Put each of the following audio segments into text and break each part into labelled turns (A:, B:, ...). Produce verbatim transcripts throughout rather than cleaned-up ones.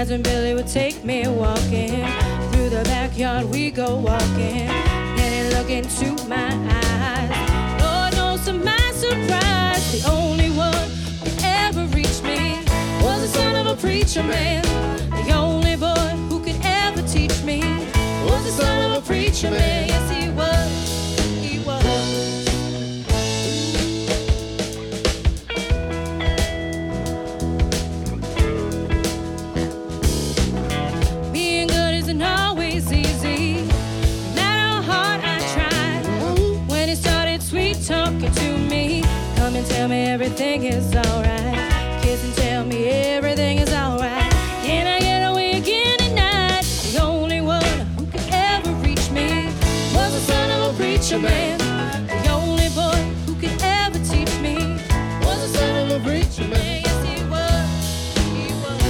A: That's when Billy would take me walking. Through the backyard we go walking. Then he look into my eyes. Lord knows to my surprise, the only one who ever reached me was the son of a preacher man. The only boy who could ever teach me was the son of a preacher man. Yes, he was. He was. Being good isn't always easy, no matter how hard I tried. When he started sweet talking to me, come and tell me everything is alright. Kiss and tell me everything is alright. Can I get away again tonight? The only one who could ever reach me was the son of a preacher man. The only boy who could ever teach me was the son of a preacher man. Yes, he was. He was.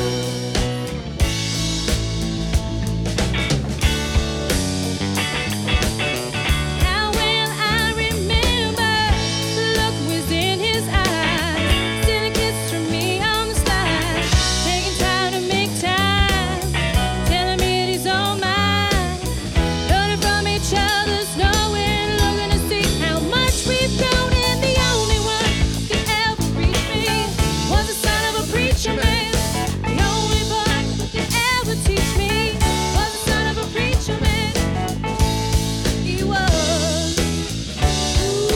A: How well I remember the look was in his eyes. Still a kiss from me on the slide. Taking time to make time. Telling me that he's all mine. Learning from each other's knowing. Looking to see how much we've grown. And the only one who could ever reach me was the son of a preacher man. The only boy who could ever teach me was the son of a preacher man. He was. Ooh.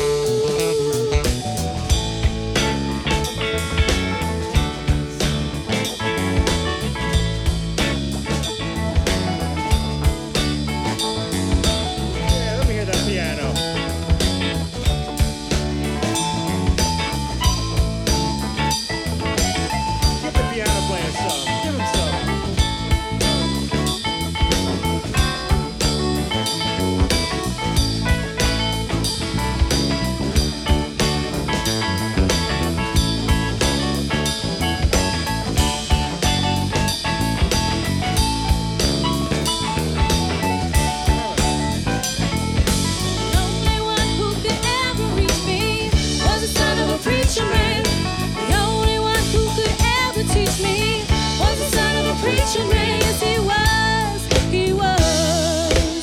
B: Yeah, let me hear that piano. Give the piano player some. Give him some.
A: The only one who could ever reach me was the son of a preacher man. The only one who could ever teach me was the son of a preacher man. Yes, he was. He was.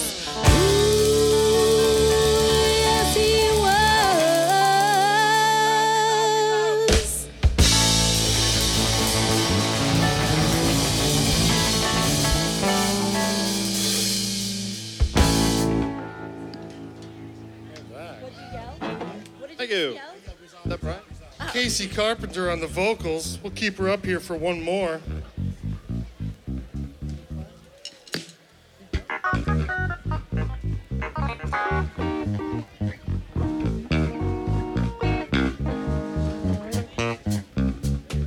A: Ooh, yes, he was.
C: Thank you. Is that right? Casey Carpenter on the vocals. We'll keep her up here for one more.